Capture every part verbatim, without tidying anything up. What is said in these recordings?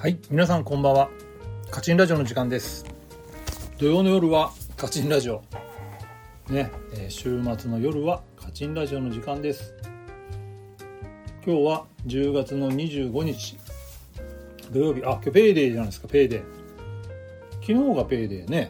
はい、皆さんこんばんは。カチンラジオの時間です。土曜の夜はカチンラジオね、えー、週末の夜はカチンラジオの時間です。今日はじゅうがつのにじゅうごにち土曜日。あ、今日ペイデーじゃないですか。ペイデー、昨日がペイデーね。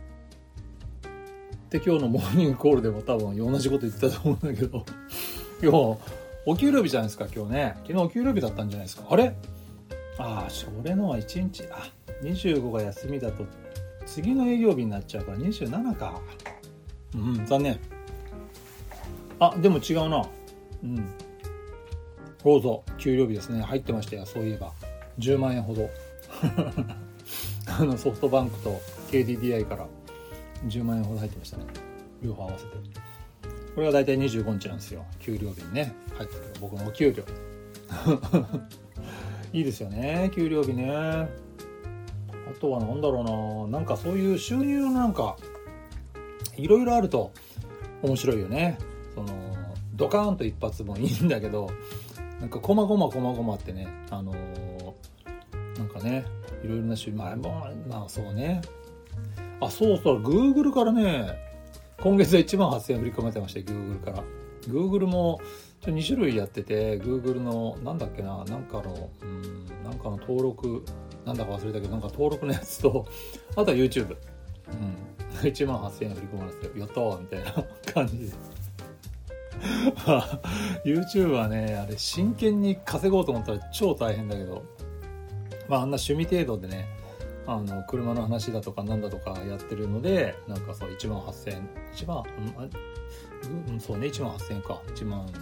で、今日のモーニングコールでも多分同じこと言ってたと思うんだけど今日お給料日じゃないですか。今日ね、昨日お給料日だったんじゃないですか。あれ、ああ、それのはいちにち、あ、にじゅうごが休みだと次の営業日になっちゃうからにじゅうななか。うん、残念。あ、でも違うな。うん。どうぞ、給料日ですね。入ってましたよ。そういえばじゅうまんえんほどあのソフトバンクと ケーディーディーアイ からじゅうまんえんほど入ってましたね。両方合わせて。これがだいたいにじゅうごにちなんですよ。給料日にね入ってくる僕のお給料いいですよね、給料日ね。あとはなんだろうな、なんかそういう収入のなんかいろいろあると面白いよね。そのドカーンと一発もいいんだけど、なんかこまごまこまごまってね、あのー、なんかね、いろいろな収入、まあ、まあそうね。あ、そうそう、Google からね、今月はいちまんはっせんえん振り込まれてましたよ、Google から。Google もに種類やってて、 Google のなんだっけな、なんかのうんなんかの登録なんだか忘れたけど、なんか登録のやつと、あとは YouTube、うん、いちまんはっせんえん振り込まれてて、やったーみたいな感じでYouTube はね、あれ真剣に稼ごうと思ったら超大変だけど、まああんな趣味程度でね、あの車の話だとかなんだとかやってるので、なんかそういちまんはっせんえん、いちまん、うん、そうね、いちまんはっせんえんか、いちまん、うん、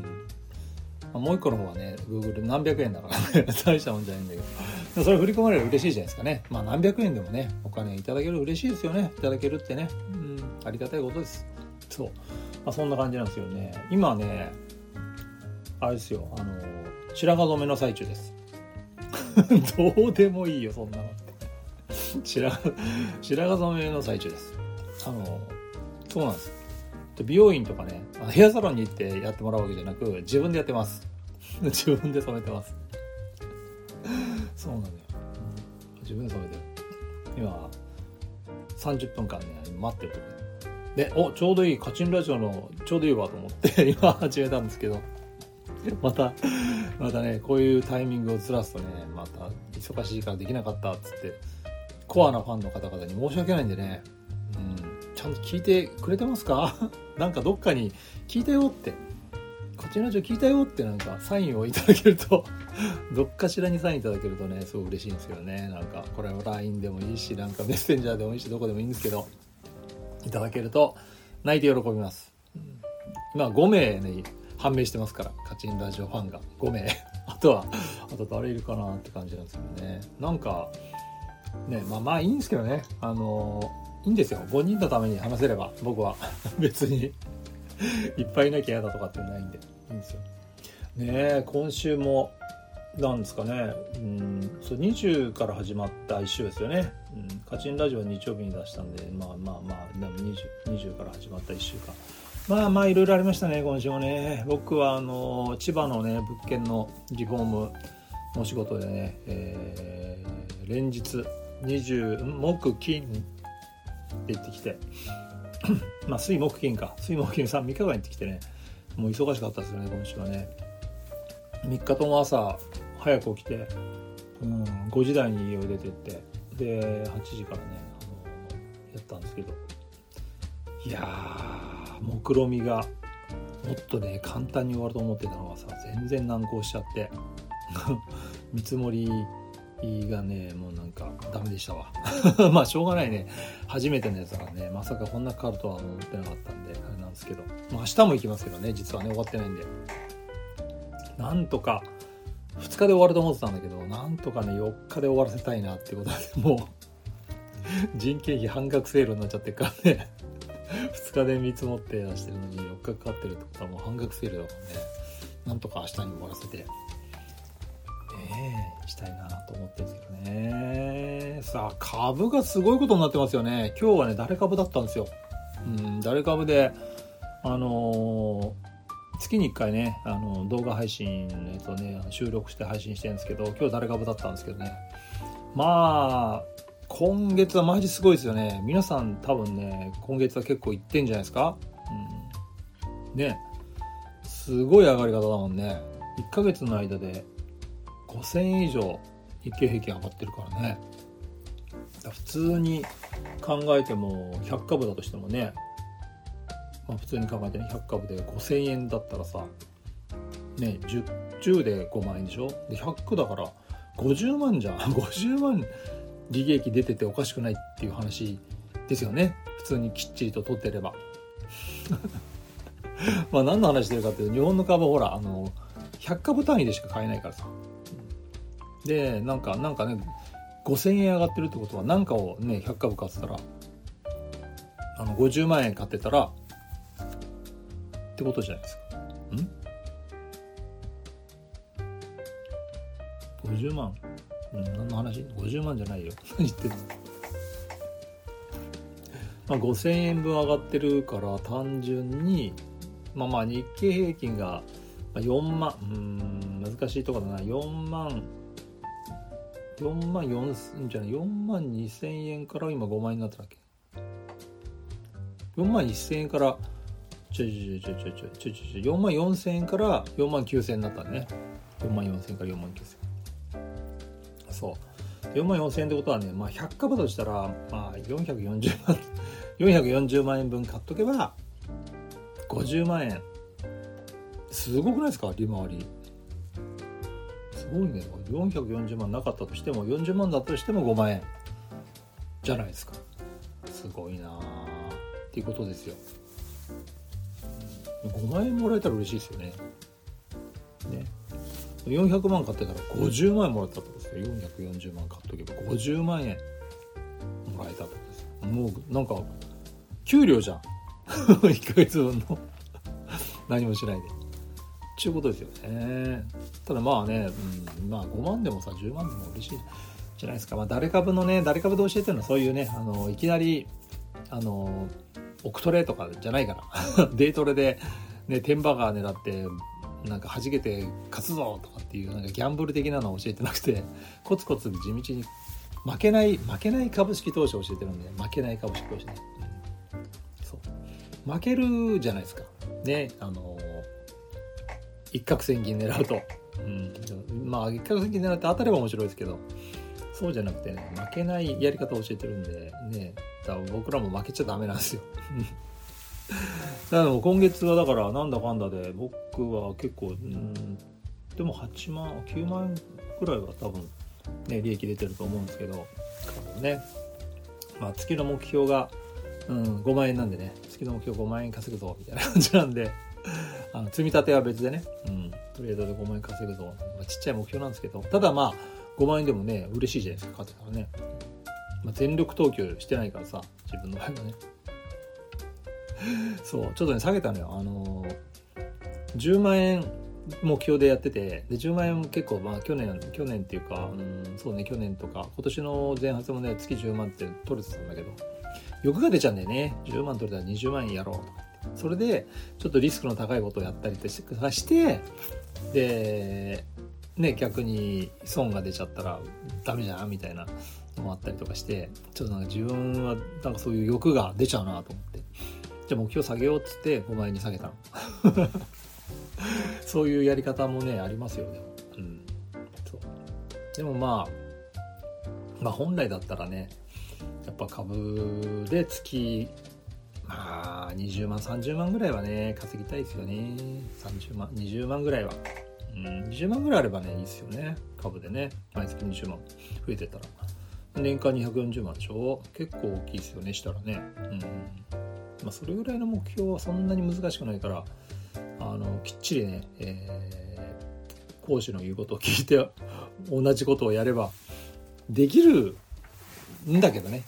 もう一個の方はね Google 何百円だからね大したもんじゃないんだけど、それ振り込まれると嬉しいじゃないですかね。まあ何百円でもね、お金いただけると嬉しいですよね。いただけるってね、うん、ありがたいことです。そう、まあ、そんな感じなんですよね。今ね、あれですよ、あの白髪染めの最中ですどうでもいいよそんなの白, 白髪染めの最中です。あのそうなんです。美容院とかね、ヘアサロンに行ってやってもらうわけじゃなく、自分でやってます自分で染めてますそうなんだよ、うん、自分で染めてる。今さんじゅっぷんかんね待ってるとこで、お、ちょうどいい、カチンラジオのちょうどいいわと思って今始めたんですけど、またまたね、こういうタイミングをずらすとね、また忙しいからできなかったっつってコアなファンの方々に申し訳ないんでね、うん、ちゃんと聞いてくれてますかなんかどっかに聞いたよって、こっちのラジオ聞いたよってなんかサインをいただけるとどっかしらにサインいただけるとね、すごい嬉しいんですよね。なんかこれは ライン でもいいし、なんかメッセンジャーでもいいし、どこでもいいんですけど、いただけると泣いて喜びます、うん、今ごめいね判明してますから、カチンラジオファンがごめいあとはあと誰いるかなって感じなんですよね。なんかね、まあまあいいんですけどね、あのー、いいんですよ、ごにんのために話せれば僕は別にいっぱいいなきゃ嫌だとかってないんでいいんですよね。え、今週もなんですかね、うん、そうにじゅうから始まったいっ週ですよね、うん、カチンラジオは日曜日に出したんで、まあまあまあでも 20, にじゅうから始まったいっしゅうかん、まあまあいろいろありましたね今週もね。僕はあの千葉のね物件のリフォームの仕事でね、えー、連日にじゅう木金って行ってきてまあ水木金か水木金さんみっかかん行ってきてね、もう忙しかったですよね今週はね。みっかとも朝早く起きて、うん、ごじ台に家を出てってではちじからね、あのやったんですけど、いやー目論みがもっとね簡単に終わると思ってたのがさ、全然難航しちゃって見積もりがねもうなんかダメでしたわまあしょうがないね、初めてのやつだからね、まさかこんなかかるとは思ってなかったんであれなんですけど、まあ、明日も行きますけどね、実はね終わってないんで、なんとかふつかで終わると思ってたんだけど、なんとかねよっかで終わらせたいなっていうことで、もう人件費半額セールになっちゃってるからねふつかで見積もって出してるのによっかかかってるってことはもう半額セールだもんね。なんとか明日に終わらせてねえしたいなと思ってるんですけどね。さあ株がすごいことになってますよね。今日はね誰株だったんですよ。うん、誰株であのー、 月にいっかいねあの動画配信のやつをね収録して配信してるんですけど、今日誰株だったんですけどね、まあ今月はマジすごいですよね。皆さん多分ね今月は結構いってんじゃないですか、うん、ねすごい上がり方だもんね。いっかげつの間でごせんえん以上日経平均上がってるからね。だから普通に考えてもひゃくかぶだとしてもね、まあ、普通に考えてねひゃくかぶでごせんえんだったらさね 10, 10でごまんえんでしょ。でひゃくだからごじゅうまんじゃんごじゅうまん利益出てておかしくないっていう話ですよね。普通にきっちりと取ってればまあ何の話してるかっていうと、日本の株ほらあのひゃくかぶ単位でしか買えないからさ。でなんかなんかねごせんえん上がってるってことは何かをねひゃくかぶ買ってたらあのごじゅうまんえん買ってたらってことじゃないですか。んごじゅうまん、うん、何の話？ごじゅうまんじゃないよ何言ってんの。まあ、ごせんえんぶん上がってるから単純にまあまあ日経平均がよんまん、うーん難しいところだな。よんまんよんまんよんせんじゃないよんまんにせんえんから今ごまんえんになっただっけ。よんまんせんえんからちょいちょいちょいちょいちょいちょいちょいよんまんよんせんえんからよんまんきゅうせんえんになったね。よんまんよんせんえんからよんまんきゅうせんえん。そうよんまんよんせんえんってことはね、まあひゃくかぶとしたらまあよんひゃくよんじゅうまんよんひゃくよんじゅうまんえんぶん買っとけばごじゅうまんえん。すごくないですか利回り。すごいね。よんひゃくよんじゅうまんなかったとしてもよんじゅうまんだったとしてもごまんえんじゃないですか。すごいなっていうことですよ。ごまんえんもらえたら嬉しいですよね。ね。よんひゃくまん買ってたらごじゅうまんえんもらったってことですよ。よんひゃくよんじゅうまん買っとけばごじゅうまんえんもらえたってことですよ。もうなんか給料じゃんいっかげつぶんの何もしないでちゅうことですよね。ただまあね、うん、まあごまんでもさじゅうまんでも嬉しいじゃないですか。まあ誰株のね誰株で教えてるのはそういうねあのいきなりあの億トレとかじゃないからデイトレでねテンバガー狙ってなんか弾けて勝つぞとかっていうなんかギャンブル的なのを教えてなくて、コツコツ地道に負けない負けない株式投資を教えてるんで、負けない株式投資ね、うん、そう負けるじゃないですかね。あの一攫千金狙うと、うん、まあ一攫千金狙って当たれば面白いですけど、そうじゃなくてね負けないやり方を教えてるんでね、だから僕らも負けちゃダメなんですよだから今月はだからなんだかんだで僕は結構うんでもはちまんきゅうまんくらいは多分ね利益出てると思うんですけどね、まあ月の目標が、うん、ごまんえんなんでね、月の目標ごまんえん稼ぐぞみたいな感じなんであの積み立ては別でね、うん、トレードでごまんえん稼ぐぞ、まあ、ちっちゃい目標なんですけど、ただまあごまんえんでもね嬉しいじゃないですか、勝てたらね、まあ、全力投球してないからさ自分の場合はねそうちょっとね下げたのよ。あのー、じゅうまんえん目標でやってて、でじゅうまんえん結構まあ去年去年っていうか、うん、そうね去年とか今年の前半戦もね月じゅうまんって取れてたんだけど、欲が出ちゃうんだよね。じゅうまん取れたらにじゅうまんえんやろうとかって、それでちょっとリスクの高いことをやったりしてでね逆に損が出ちゃったらダメじゃんみたいなのもあったりとかして、ちょっとなんか自分はなんかそういう欲が出ちゃうなと思って、じゃあ目標下げようっつってごまんえんに下げたのそういうやり方もねありますよね、うん、そうでもまあまあ本来だったらねやっぱ株で月まあにじゅうまんさんじゅうまんぐらいはね稼ぎたいですよね。さんじゅうまんにじゅうまんぐらいは、うん、にじゅうまんぐらいあればねいいですよね。株でね毎月にじゅうまん増えてたら年間にひゃくよんじゅうまんでしょ。結構大きいですよねしたらね、うんまあ、それぐらいの目標はそんなに難しくないから、あのきっちりね、えー、講師の言うことを聞いて同じことをやればできるんだけどね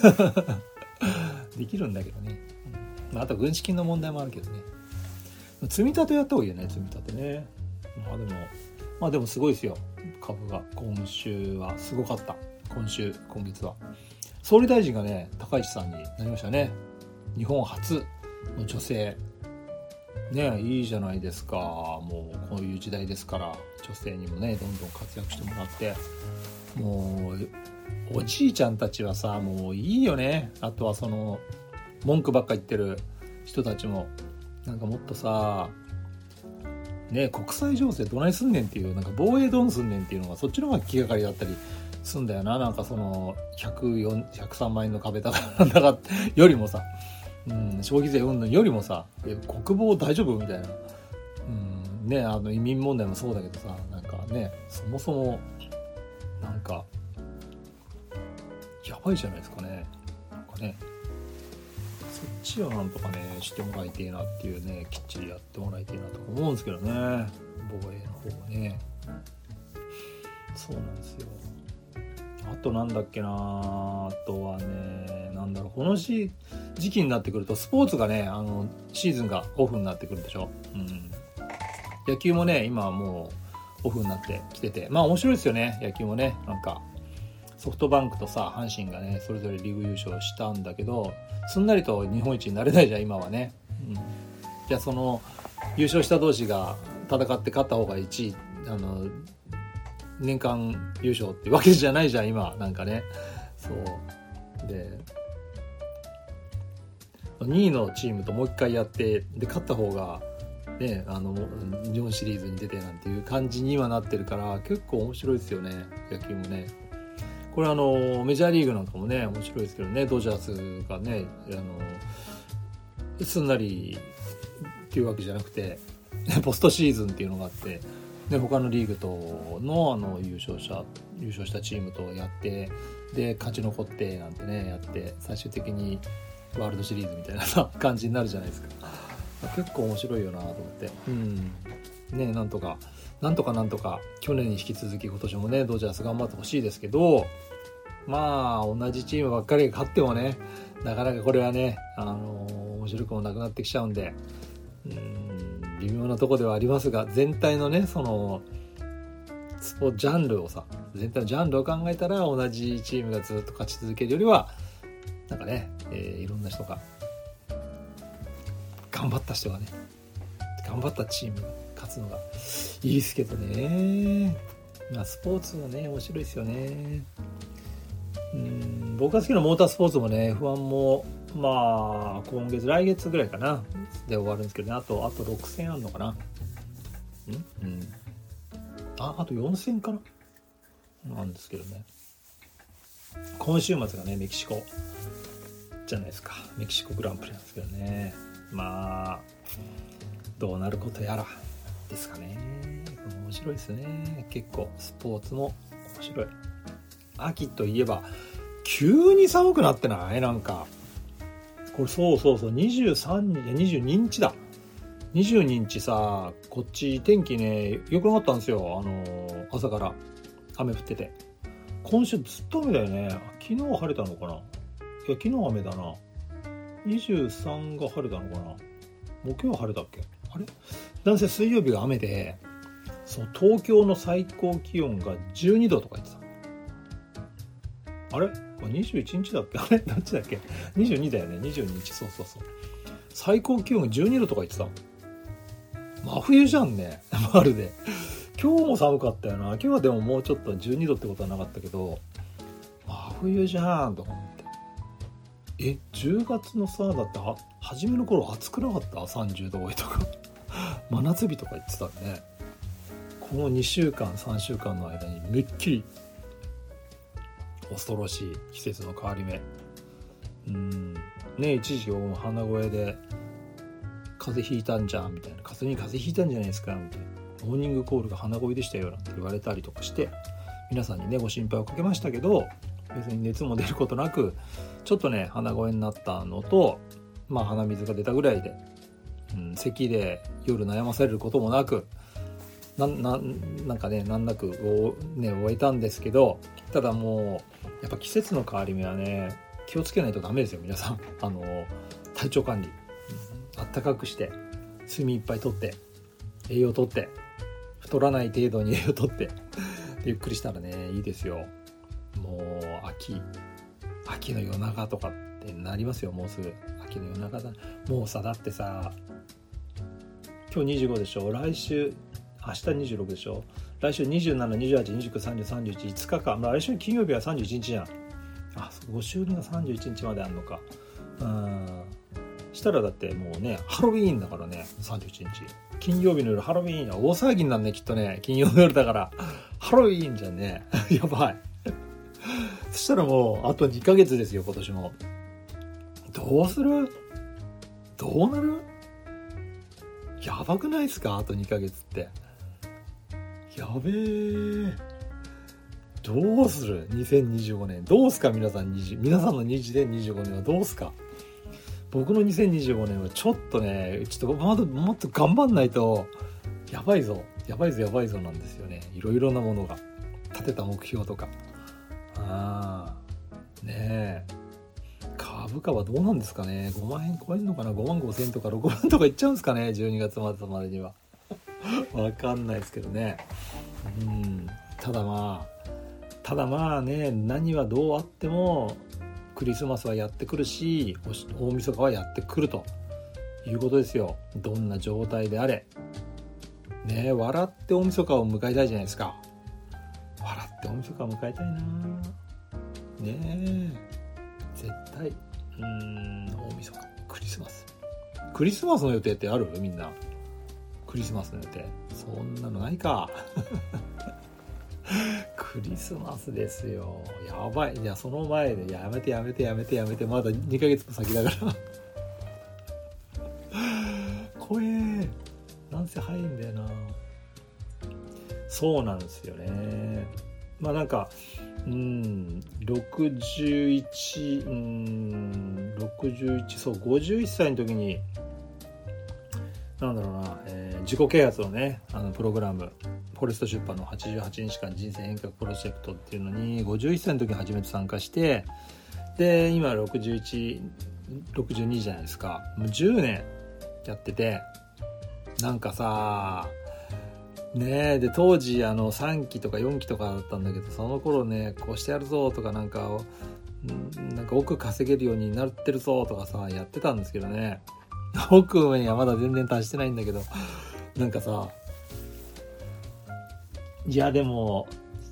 できるんだけどね、うんまあ、あと軍資金の問題もあるけどね、積み立てやった方がいいよね。積み立てね、まあでもまあでもすごいですよ株が。今週はすごかった。今週今月は総理大臣がね高市さんになりましたね。日本初の女性ねいいじゃないですか。もうこういう時代ですから女性にもねどんどん活躍してもらって、もうおじいちゃんたちはさもういいよね。あとはその文句ばっか言ってる人たちもなんかもっとさね国際情勢どないすんねんっていう、なんか防衛どんすんねんっていうのがそっちの方が気がかりだったりすんだよな。なんかそのひゃくよん、ひゃくさんまん円の壁だからなんだかよりもさ、うん、消費税云々よりもさえ国防大丈夫みたいな、うん、ねあの移民問題もそうだけどさ、なんかねそもそもなんかやばいじゃないですかね。なんかねそっちをなんとかねしてもらいてえなっていうね、きっちりやってもらいてえなとか思うんですけどね、防衛の方はね。そうなんですよ。あとなんだっけな、あとはねなんだろう、この時期になってくるとスポーツがねあのシーズンがオフになってくるでしょ、うん、野球もね今はもうオフになってきてて、まあ面白いですよね野球もね。なんかソフトバンクとさ阪神がねそれぞれリーグ優勝したんだけど、すんなりと日本一になれないじゃん今はね、うん、じゃあその優勝した同士が戦って勝った方がいちいあの年間優勝ってわけじゃないじゃん今なんかね。そうでにいのチームともう一回やってで勝った方がねあの日本シリーズに出てなんていう感じにはなってるから結構面白いですよね野球もね。これあのメジャーリーグなんかもね面白いですけどね、ドジャースがねあのすんなりっていうわけじゃなくてポストシーズンっていうのがあって、で他のリーグとのあの優勝者優勝したチームとやってで勝ち残ってなんてねやって最終的にワールドシリーズみたいなさ感じになるじゃないですか。結構面白いよなと思って、うんね、なんとかなんとかなんとか去年に引き続き今年もねドジャース頑張ってほしいですけど、まあ同じチームばっかりが勝ってもねなかなかこれはねあの面白くもなくなってきちゃうんで、うん微妙なとこではありますが、全体のねそのスポーツジャンルをさ全体のジャンルを考えたら同じチームがずっと勝ち続けるよりはなんかね、えー、いろんな人が頑張った人がね頑張ったチームが勝つのがいいですけどね。まあスポーツはね面白いですよね。うん僕が好きなモータースポーツもね エフワン もまあ今月来月ぐらいかなで終わるんですけどね、あとあとろくせんあるのかな、んうんああとよんせんかななんですけどね。今週末がねメキシコじゃないですか、メキシコグランプリなんですけどね、まあどうなることやらですかね。面白いですね結構スポーツも面白い。秋といえば急に寒くなってない？なんかこれそうそうそうにじゅうさんにちにじゅうににちだにじゅうににちさこっち天気ね良くなかったんですよ。あの朝から雨降ってて、今週ずっと雨だよね。昨日は晴れたのかな、いや昨日は雨だな。にじゅうさんが晴れたのかな、木曜は晴れたっけ、あれなんせ水曜日が雨で、そう東京の最高気温がじゅうにどとか言ってた。あれにじゅういちにちだっけ、あれどっちだっけ、にじゅうにだよね、にじゅうににち、そうそうそう、最高気温がじゅうにどとか言ってた。真冬じゃんねまるで。今日も寒かったよな。今日はでももうちょっとじゅうにどってことはなかったけど真冬じゃんと思って、えじゅうがつのさだっては初めの頃暑くなかった？さんじゅうど超えとか真夏日とか言ってたね。このにしゅうかんさんしゅうかんの間にめっきり恐ろしい季節の変わり目。うんね、一時期僕も鼻声で風邪ひいたんじゃんみたいな、風邪に風邪ひいたんじゃないですかみたいな、モーニングコールが鼻声でしたよなんて言われたりとかして皆さんにねご心配をかけましたけど、別に熱も出ることなくちょっとね鼻声になったのと、まあ鼻水が出たぐらいで、うん、咳で夜悩まされることもなくな, な, なんかね難なくを、ね、終えたんですけど、ただもうやっぱ季節の変わり目はね気をつけないとダメですよ皆さん。あの体調管理、うん、あったかくして睡眠いっぱいとって栄養とって太らない程度に栄養とってゆっくりしたらねいいですよ。もう秋秋の夜長とかってなりますよ。もうすぐ秋の夜長だ。もうさだってさ今日にじゅうごでしょ、来週明日にじゅうろくでしょ、来週にじゅうなな、にじゅうはち、にじゅうきゅう、さんじゅう、さんじゅういち、いつかか、まあ、来週金曜日はさんじゅういちにちじゃん。あ、ご週年がさんじゅういちにちまであるのか。うんしたらだってもうねハロウィーンだからね、さんじゅういちにち金曜日の夜ハロウィーン、大騒ぎになるねきっとね、金曜の夜だからハロウィーンじゃんねやばいそしたらもうあとにかげつですよ今年も。どうする？どうなる？やばくないですか？あとにかげつってやべえ。どうする？にせんにじゅうごねんどうすか？皆さん皆さんのにせんにじゅうごねんはどうすか？僕のにせんにじゅうごねんはちょっとね、ちょっとまだもっと頑張んないとやばいぞやばいぞやばいぞなんですよね。いろいろなものが立てた目標とか、ああねえ、株価はどうなんですかね。ごまんえん超えるのかな。ごまんごせんとかろくまんとかいっちゃうんですかね、じゅうにがつ末までにはわかんないですけどね。うんただまあただまあね、何はどうあってもクリスマスはやってくるし、大晦日はやってくるということですよ。どんな状態であれねえ、笑って大晦日を迎えたいじゃないですか。笑って大晦日を迎えたいなねえ、絶対。うーん大晦日、クリスマスクリスマスの予定ってある？みんなクリスマスの予定そんなのないかクリスマスですよ。やばい。いやその前でやめてやめてやめてやめて、まだにかげつも先だから怖え。なんせ早いんだよな。そうなんですよね。まあなんかうーんろくじゅういちうーんろくじゅういちそうごじゅういっさいの時になんだろうな、えー、自己啓発のねあのプログラム、フォレスト出版のはちじゅうはちにちかん人生変革プロジェクトっていうのにごじゅういっさいの時に初めて参加して、で今ろくじゅういち、ろくじゅうにじゃないですか。もうじゅうねんやってて、なんかさねえ、で当時あのさんきとかよんきとかだったんだけど、その頃ねこうしてやるぞとかなんかなんか億稼げるようになってるぞとかさやってたんですけどね、億にはまだ全然達してないんだけど、なんかさ、いやでも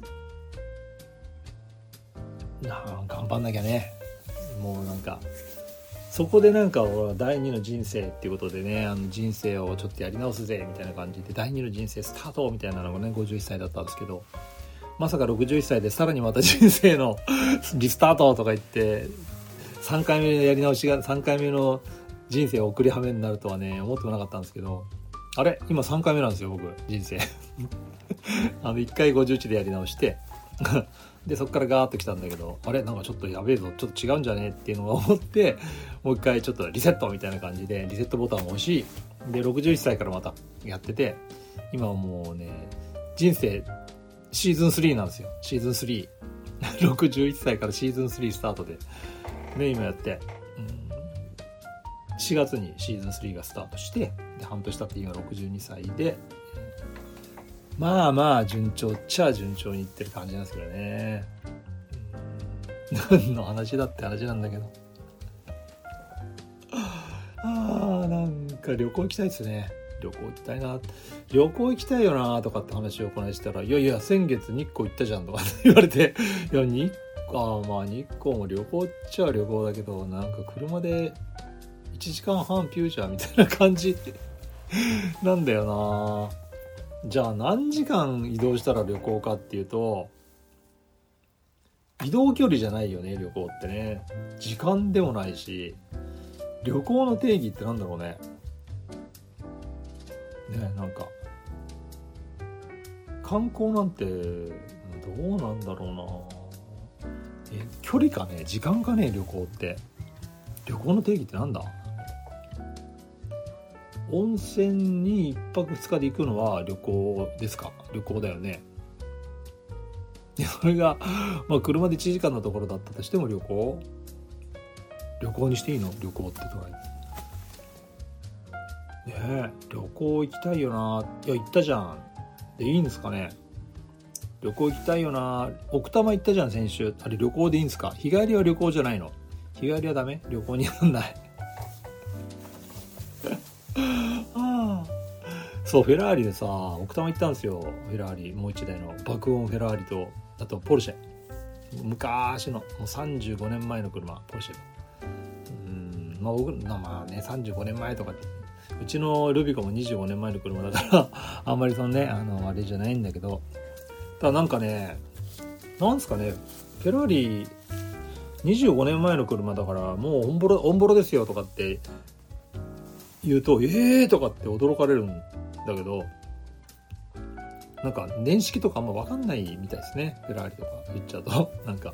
な頑張んなきゃね。もうなんかそこでなんか俺は第二の人生っていうことでね、あの人生をちょっとやり直すぜみたいな感じで第二の人生スタートみたいなのがねごじゅういっさいだったんですけど、まさかろくじゅういっさいでさらにまた人生のリスタートとか言ってさんかいめのやり直しがさんかいめの人生を送りはめになるとはね思ってもなかったんですけど、あれ今さんかいめなんですよ僕人生あのいっかいごじゅういちでやり直してでそっからガーッと来たんだけど、あれなんかちょっとやべえぞ、ちょっと違うんじゃねっていうのが思って、もう一回ちょっとリセットみたいな感じでリセットボタンを押し、でろくじゅういっさいからまたやってて、今はもうね人生シーズンスリーなんですよ。シーズンスリーろくじゅういっさいからシーズンスリースタートでね今やって、うん、しがつにシーズンスリーがスタートして、で半年経って今ろくじゅうにさいで、まあまあ順調っちゃ順調にいってる感じなんですけどね。何の話だって話なんだけどあーなんか旅行行きたいですね。旅行行きたいな、旅行行きたいよなとかって話をこのしたら、いやいや先月日光行ったじゃんとか言われて、いや日あまあ日光も旅行っちゃ旅行だけど、なんか車でいちじかんはんピュージャーみたいな感じなんだよな。じゃあ何時間移動したら旅行かっていうと、移動距離じゃないよね旅行ってね。時間でもないし、旅行の定義ってなんだろうね。ねなんか観光なんてどうなんだろうな。え距離かね時間かね旅行って。旅行の定義ってなんだ。温泉にいっぱくふつかで行くのは旅行ですか。旅行だよね。それが、まあ、車でいちじかんのところだったとしても旅行旅行にしていいの旅行ってとかねえ、旅行行きたいよな。いや行ったじゃんでいいんですかね。旅行行きたいよな。奥多摩行ったじゃん先週。あれ旅行でいいんですか。日帰りは旅行じゃないの。日帰りはダメ。旅行になんないああそうフェラーリでさ奥多摩行ったんですよ。フェラーリもう一台の爆音フェラーリとあとポルシェ、昔のもうさんじゅうごねんまえの車ポルシェ。うんまあ僕まあねさんじゅうごねんまえとかってうちのルビコもにじゅうごねんまえの車だからあんまりそのねあのあれじゃないんだけど、ただなんかねなんですかねフェラーリにじゅうごねんまえの車だからもうオンボロオンボロですよとかって言うとえーとかって驚かれるんだけど、なんか年式とかあんま分かんないみたいですね。フェラーリとか言っちゃうとなんか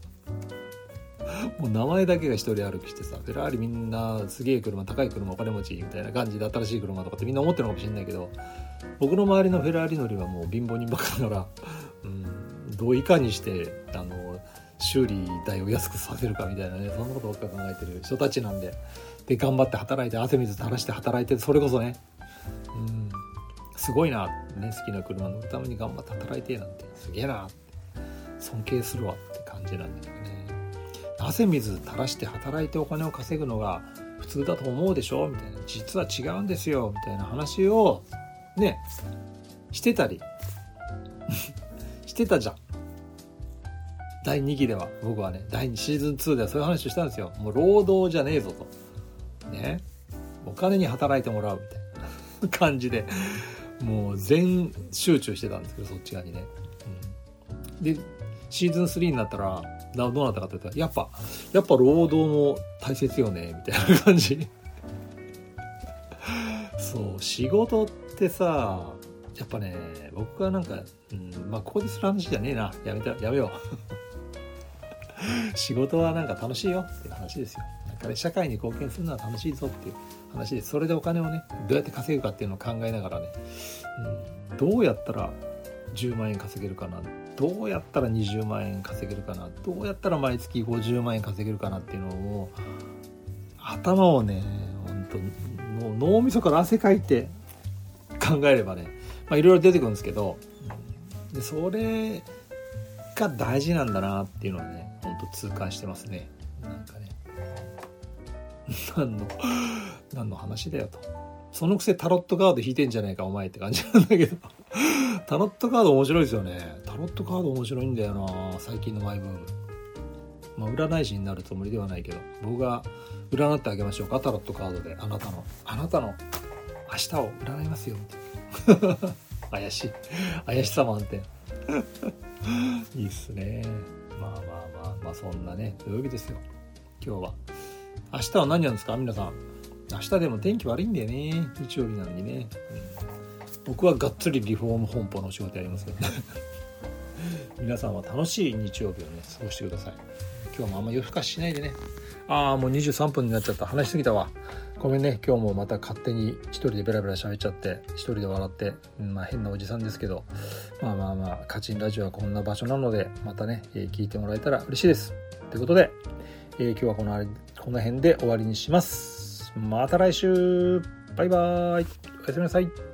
もう名前だけが一人歩きしてさ、フェラーリみんなすげえ車高い車お金持ちみたいな感じで新しい車とかってみんな思ってるのかもしれないけど、僕の周りのフェラーリ乗りはもう貧乏人ばっかだから、うん、どういかにしてあの修理代を安くさせるかみたいなね、そんなことばっか考えてる人たちなんで、で頑張って働いて汗水垂らして働いて、それこそね、うん、すごいなね、好きな車乗るために頑張って働いてなんてすげえなって尊敬するわって感じなんだけどね。汗水垂らして働いてお金を稼ぐのが普通だと思うでしょみたいな、実は違うんですよみたいな話をねしてたりしてたじゃん。だいにきでは僕はね、だいにシーズンツーではそういう話をしたんですよ。もう労働じゃねえぞとね、お金に働いてもらうみたいな感じでもう全集中してたんですけど、そっち側にね、うん、でシーズンスリーになったらどうなったかというと、やっぱやっぱ労働も大切よねみたいな感じそう仕事ってさやっぱね、僕はなんか、うん、まあここでする話じゃねえな、やめたやめよう仕事はなんか楽しいよっていう話ですよ。なんかね、社会に貢献するのは楽しいぞっていう話で、それでお金をねどうやって稼ぐかっていうのを考えながらね、うん、どうやったらじゅうまんえん稼げるかな、どうやったらにじゅうまんえん稼げるかな、どうやったら毎月ごじゅうまんえん稼げるかなっていうのを頭をね本当もう脳みそから汗かいて考えればね、まあいろいろ出てくるんですけど、でそれが大事なんだなっていうのはね本当痛感してますね。なんかね何の何の話だよと、そのくせタロットカード引いてんじゃないかお前って感じなんだけどタロットカード面白いですよね。タロットカード面白いんだよな最近のマイブーム。まあ占い師になるつもりではないけど、僕が占ってあげましょうか、タロットカードであなたのあなたの明日を占いますよ怪しい怪しさ満点いいっすね。まあまあまあまあそんなね土曜日ですよ今日は。明日は何なんですか皆さん。明日でも天気悪いんだよね、日曜日なのにね、うん、僕はがっつりリフォーム本舗の仕事やりますけどね皆さんは楽しい日曜日をね過ごしてください。今日もあんま夜更かししないでね。ああもうにじゅうさんぷんになっちゃった、話しすぎたわ、ごめんね。今日もまた勝手に一人でベラベラ喋っちゃって一人で笑って、まあ変なおじさんですけど、まあまあまあカチンラジオはこんな場所なのでまたね、えー、聞いてもらえたら嬉しいです。ということで、えー、今日はこのこの辺で終わりにします。また来週、バイバーイ、おやすみなさい。